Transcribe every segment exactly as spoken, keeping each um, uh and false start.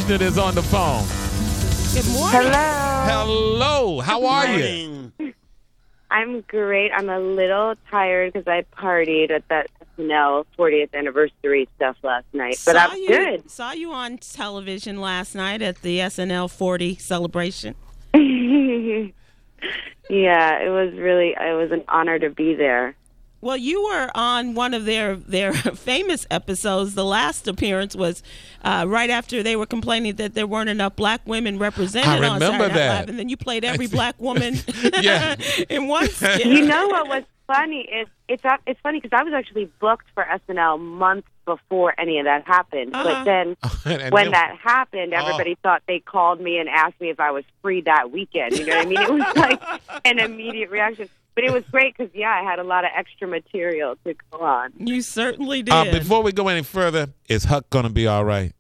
President is on the phone. Good morning. Hello. Hello. How are you? I'm great. I'm a little tired because I partied at that S N L fortieth anniversary stuff last night. But saw I'm you, good. Saw you on television last night at the S N L forty celebration. Yeah, it was really, it was an honor to be there. Well, you were on one of their, their famous episodes. The last appearance was uh, right after they were complaining that there weren't enough black women represented I on remember Saturday Night that. Live, and then you played every black woman Yeah. in one skit. You know what was funny is it's it's funny because I was actually booked for S N L months before any of that happened. Uh-huh. But then And- and when then- that happened, everybody thought they called me and asked me if I was free that weekend. You know what I mean? It was like an immediate reaction. But it was great because, yeah, I had a lot of extra material to go on. You certainly did. Uh, before we go any further, is Huck going to be all right?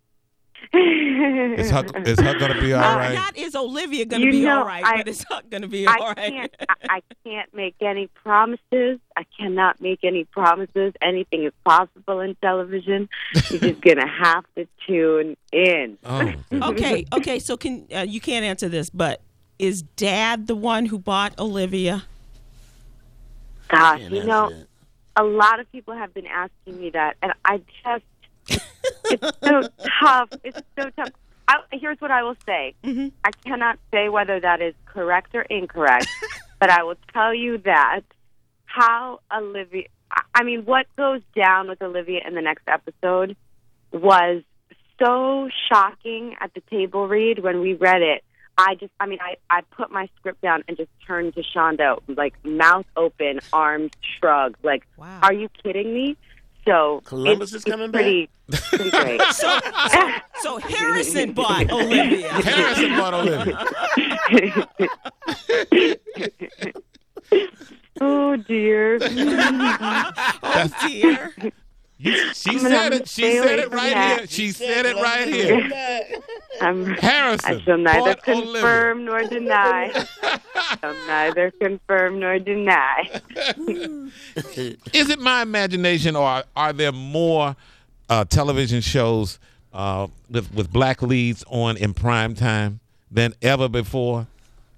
Is Huck, is Huck going to be all Not, right? not is Olivia going to You be know, all right, I- but is Huck going to be I all right? can't. I, I can't make any promises. I cannot make any promises. Anything is possible in television. You're just gonna have to tune in. Oh, Okay, okay. So can uh, you can't answer this, but is Dad the one who bought Olivia? Gosh, Can't you answer know, that. a lot of people have been asking me that, and I just, it's so tough. It's so tough. I, here's what I will say. Mm-hmm. I cannot say whether that is correct or incorrect, but I will tell you that how Olivia, I- I mean, what goes down with Olivia in the next episode was so shocking at the table read when we read it. I just, I mean, I, I put my script down and just turned to Shonda, like, mouth open, arms shrugged, like, Wow. are you kidding me? So Columbus it's, is coming it's pretty, pretty great. So, so, so Harrison bought Olivia. Harrison bought Olivia. Oh, dear. Oh dear. You, she I'm gonna said it. She stay said away it from right that. here. She said it right here. I'm, Harrison I shall neither bought confirm nor deny. I shall neither confirm nor deny. Is it my imagination, or are, are there more uh, television shows uh, with with black leads on in prime time than ever before?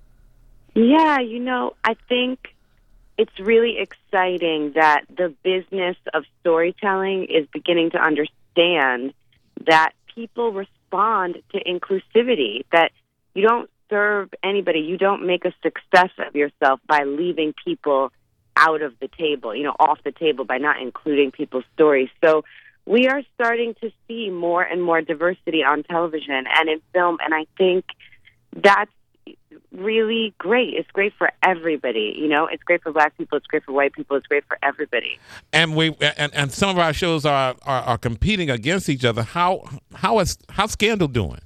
Yeah, you know, I think it's really exciting that the business of storytelling is beginning to understand that people respond to inclusivity, that you don't serve anybody, you don't make a success of yourself by leaving people out of the table, you know, off the table by not including people's stories. So we are starting to see more and more diversity on television and in film, and I think that's really great. It's great for everybody, you know. It's great for black people, it's great for white people, it's great for everybody. And we and, and some of our shows are, are are competing against each other. How how is how's Scandal doing?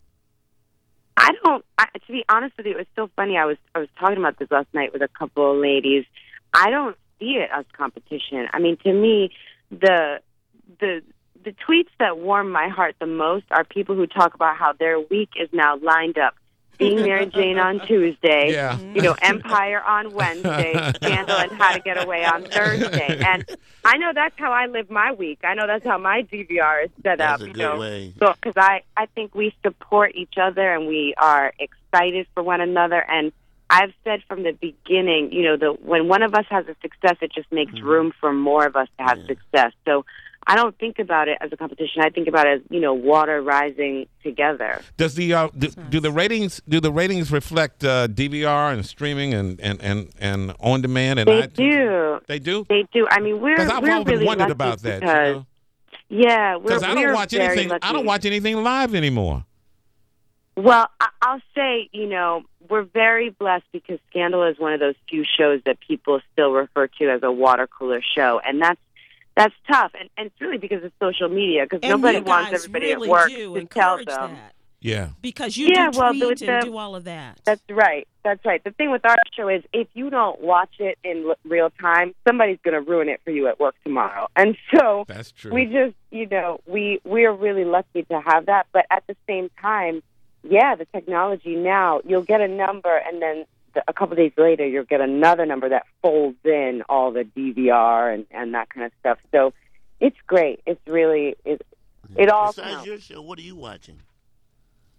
I don't. I, to be honest with you, it was so funny. I was I was talking about this last night with a couple of ladies. I don't see it as competition. I mean, to me, the the the tweets that warm my heart the most are people who talk about how their week is now lined up. Being Mary Jane on Tuesday, Yeah. you know, Empire on Wednesday, Scandal and How to Get Away on Thursday. And I know that's how I live my week. I know that's how my D V R is set That's up. a you good know, way. So because I, I think we support each other and we are excited for one another. And I've said from the beginning, you know, the when one of us has a success, it just makes Mm-hmm. room for more of us to have Yeah. success. So I don't think about it as a competition. I think about it as, you know, water rising together. Does the uh, do, do the ratings do the ratings reflect uh, D V R and streaming and, and, and, and on demand and They iTunes? do. They do. They do. I mean, we're Because I've we're often really wondered lucky about that. because You know? yeah, we're Because I don't we're watch very anything. lucky. I don't watch anything live anymore. Well, I- I'll say, you know, we're very blessed because Scandal is one of those few shows that people still refer to as a water cooler show, and that's that's tough, and, and it's really because of social media, because And nobody you wants guys everybody really at work do to tell encourage them. that Yeah. because you Yeah, do well, tweet with and the- do all of that. That's right. That's right. The thing with our show is if you don't watch it in l- real time, somebody's going to ruin it for you at work tomorrow. And so That's true. we just, you know, we we are really lucky to have that. But at the same time, yeah, the technology now, you'll get a number and then the, a couple days later you'll get another number that folds in all the D V R and, and that kind of stuff. So it's great. It's really, it, it all Besides counts. your show, what are you watching?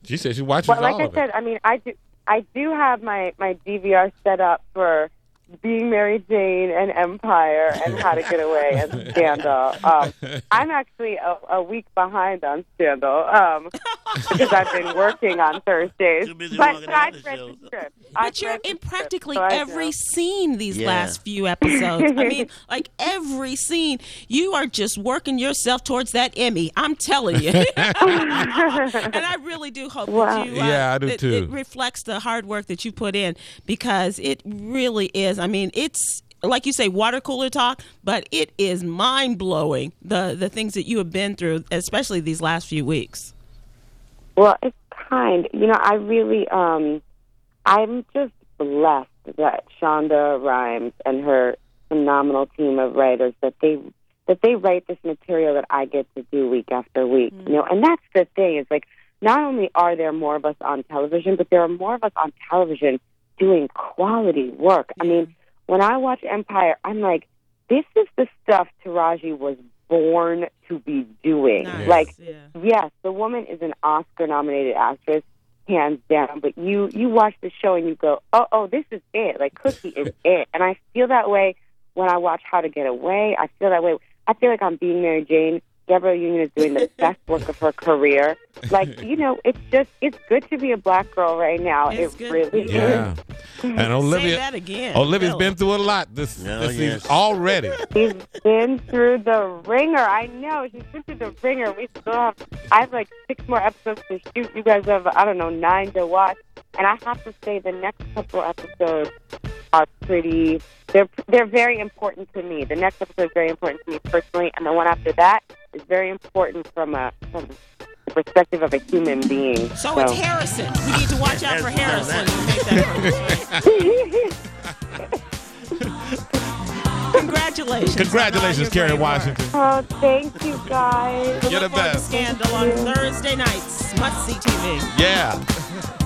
She said she watches Well, like all I of said, it. I mean, I do, I do have my, my D V R set up for Being Mary Jane and Empire and How to Get Away and Scandal. Um, I'm actually a, a week behind on Scandal um, because I've been working on Thursdays. Too busy But, working but on I've other read shows. the script. But I've you're read the in script, practically so I every know. scene these Yeah. last few episodes. I mean, like every scene, you are just working yourself towards that Emmy. I'm telling you. And I really do hope Wow. that you, uh, Yeah, I do that too. it reflects the hard work that you put in, because it really is. I mean, it's like you say, water cooler talk, but it is mind blowing the the things that you have been through, especially these last few weeks. Well, it's kind. You know, I really, um, I'm just blessed that Shonda Rhimes and her phenomenal team of writers, that they that they write this material that I get to do week after week. Mm. You know, and that's the thing, is like, not only are there more of us on television, but there are more of us on television doing quality work. I mean, when I watch Empire, I'm like, this is the stuff Taraji was born to be doing. Nice. Like, Yeah. yes, the woman is an Oscar-nominated actress, hands down. But you you watch the show and you go, oh, oh, this is it. Like, Cookie is it. And I feel that way when I watch How to Get Away. I feel that way. I feel like I'm Being Mary Jane. Deborah Union is doing the best work of her career. Like, you know, it's just, it's good to be a black girl right now. It's it good. really Yeah. is. And Say Olivia, that again. Olivia's Really. been through a lot this, Oh, this yes. season already. She's been through the ringer. I know. She's been through the ringer. We still have, I have like six more episodes to shoot. You guys have, I don't know, nine to watch. And I have to say, the next couple episodes are pretty, they're, they're very important to me. The next episode is very important to me personally. And the one after that is very important from a, from the perspective of a human being. So it's Harrison. We need to watch out for Harrison. to make that work. Congratulations. Congratulations, on all your Karen great Washington. Oh, thank you guys. work. You're the Look forward to best. Scandal on Thursday nights. Must see T V. Yeah.